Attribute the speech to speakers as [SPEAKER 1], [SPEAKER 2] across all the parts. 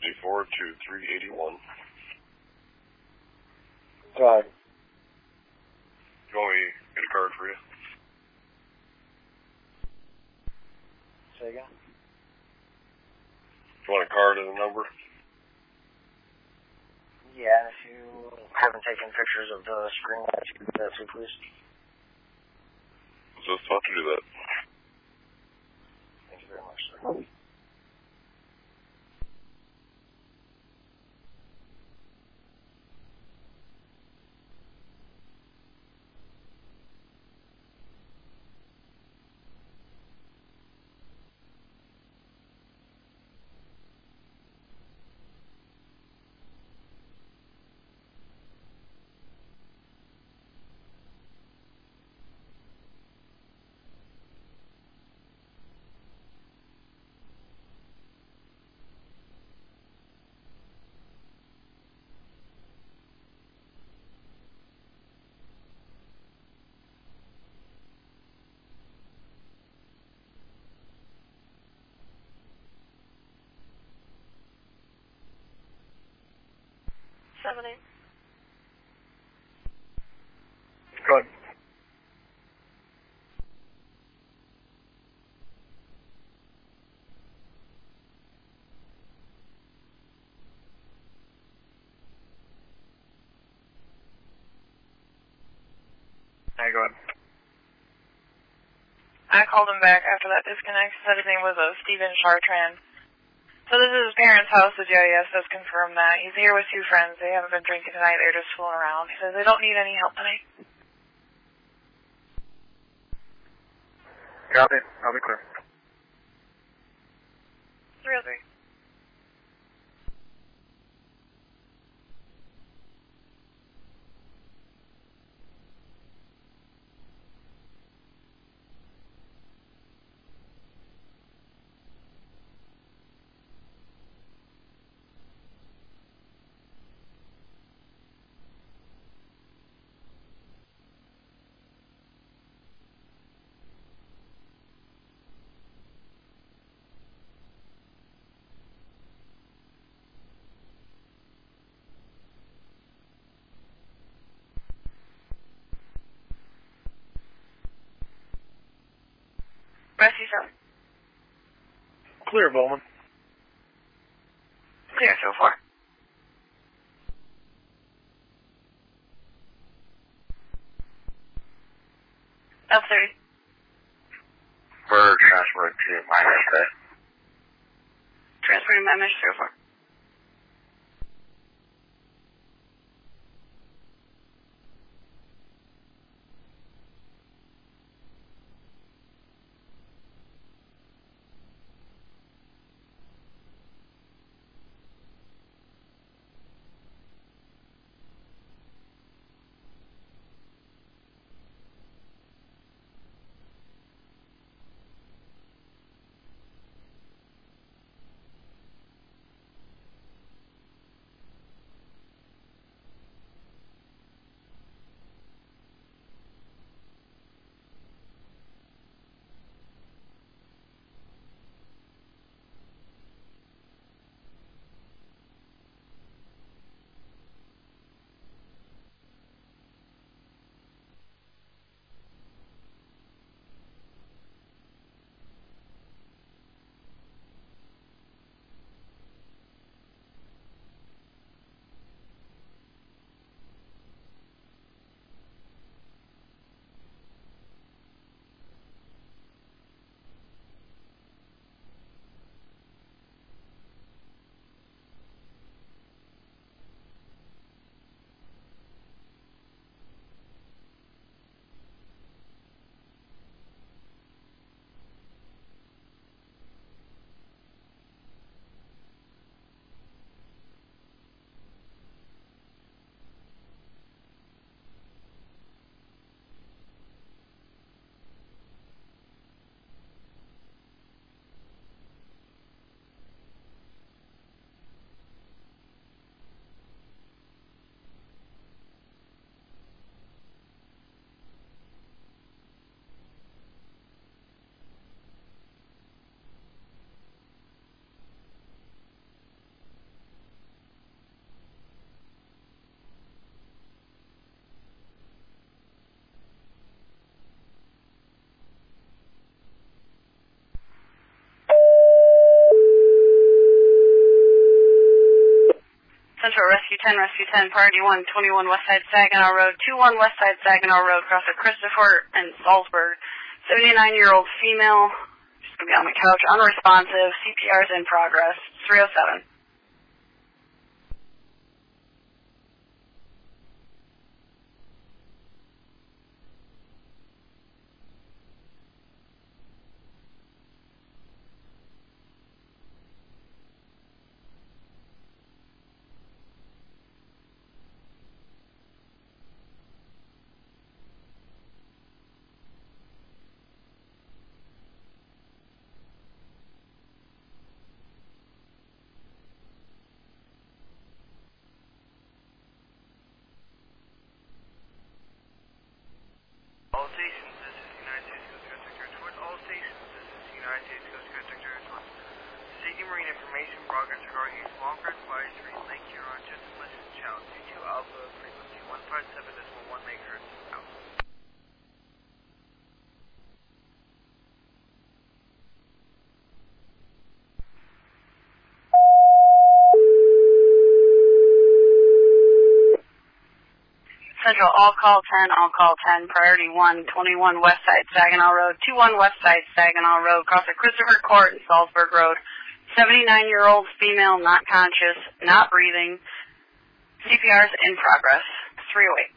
[SPEAKER 1] 654-2381.
[SPEAKER 2] Go ahead.
[SPEAKER 1] You want me to get a card for you?
[SPEAKER 2] Say again?
[SPEAKER 1] You want a card and a number?
[SPEAKER 2] Yeah, if you haven't taken pictures of the screen, why don't you do that too, please?
[SPEAKER 1] I was just about to do that.
[SPEAKER 2] Thank you very much, sir.
[SPEAKER 1] Good.
[SPEAKER 2] Hey, go ahead.
[SPEAKER 3] I called him back after that disconnect. Said his name was Steven Chartrand. So this is his parents' house. The GIS does confirm that. He's here with two friends. They haven't been drinking tonight. They're just fooling around. He says they don't need any help tonight.
[SPEAKER 2] Copy. I'll be clear.
[SPEAKER 3] 303. Rescue 7.
[SPEAKER 2] Clear, Bowman.
[SPEAKER 3] Clear so far. F30.
[SPEAKER 1] We're transferring to my set.
[SPEAKER 3] Transferring my mesh so far.
[SPEAKER 4] Rescue 10, Priority 1, 21 Westside Saginaw Road, 21 Westside Saginaw Road, across at Christopher and Salzburg. 79-year-old female, she's going to be on the couch, unresponsive, CPR is in progress, 307.
[SPEAKER 5] All stations, this is United States Coast Guard Sector. Towards all stations, this is United States Coast Guard Sector. Seeking marine information, progress regarding use Longford Advisory, Lake Huron, Justin Listen, Channel 22 Alpha, frequency 157.1 megahertz, out.
[SPEAKER 4] Central, all call 10, Priority 1, 21 Westside Saginaw Road, 21 Westside Saginaw Road, across at Christopher Court and Salzburg Road. 79-year-old female, not conscious, not breathing. CPR is in progress. 308.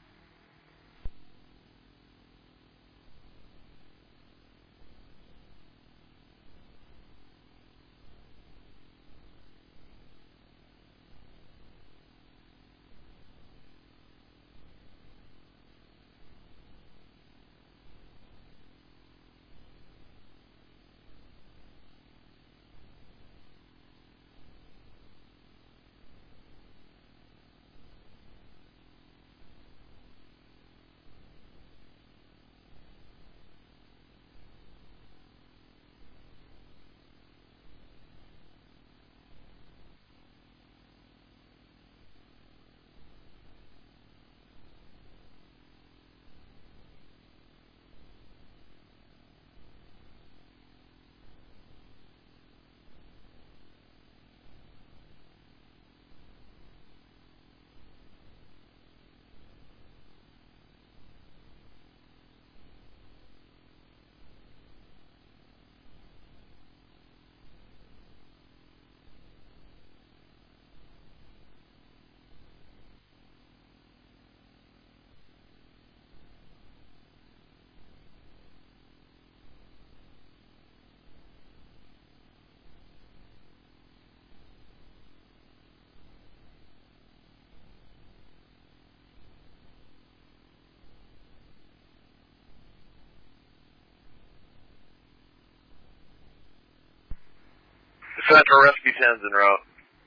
[SPEAKER 1] Central Rescue 10's en route.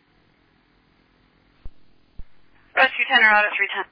[SPEAKER 4] Rescue 10 route at 310.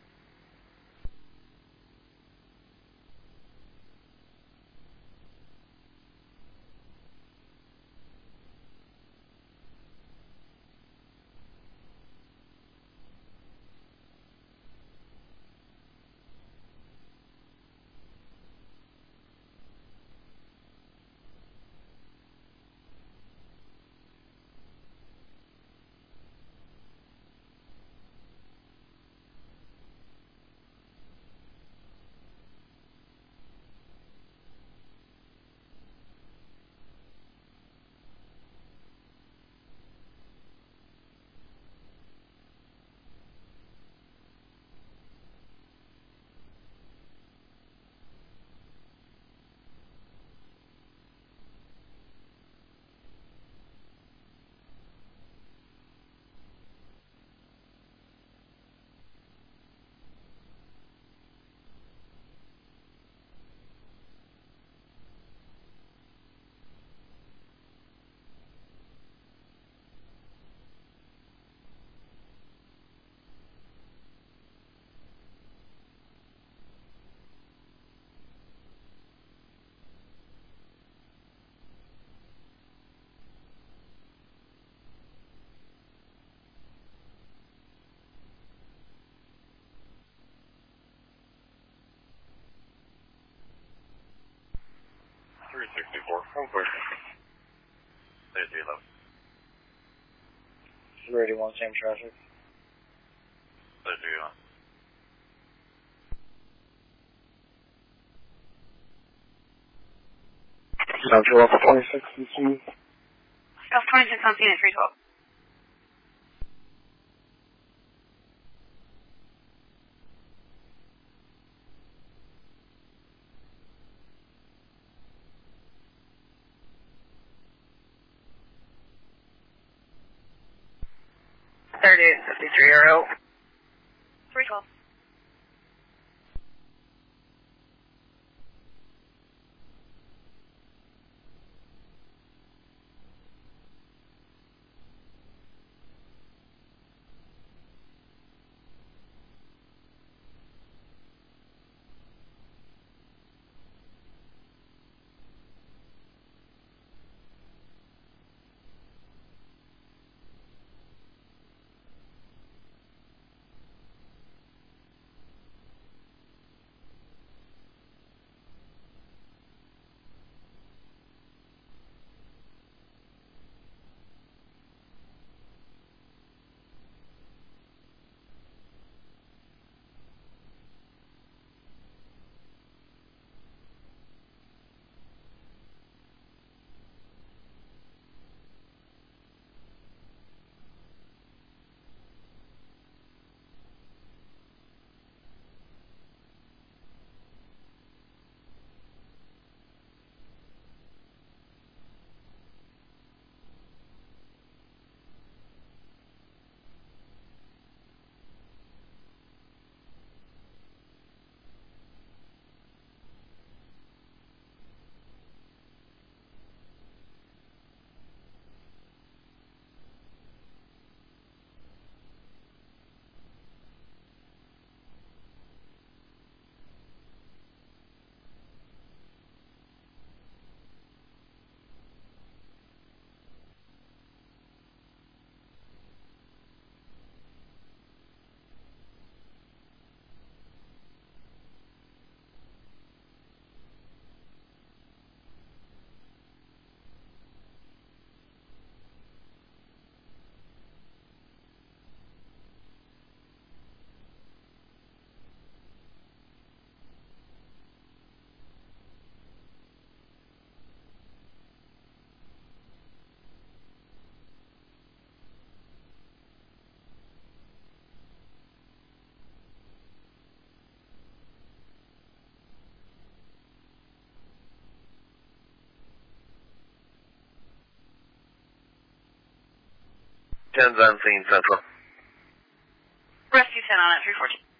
[SPEAKER 1] I'm clear. There's the 11.
[SPEAKER 2] Ready, 1 same traffic.
[SPEAKER 1] 32 on.
[SPEAKER 2] Central Alpha 26 on scene.
[SPEAKER 4] Alpha 26 on scene at 312.
[SPEAKER 2] €38.53.
[SPEAKER 4] 312.
[SPEAKER 2] Ten's on scene, Central.
[SPEAKER 4] Rescue 10 on at 314.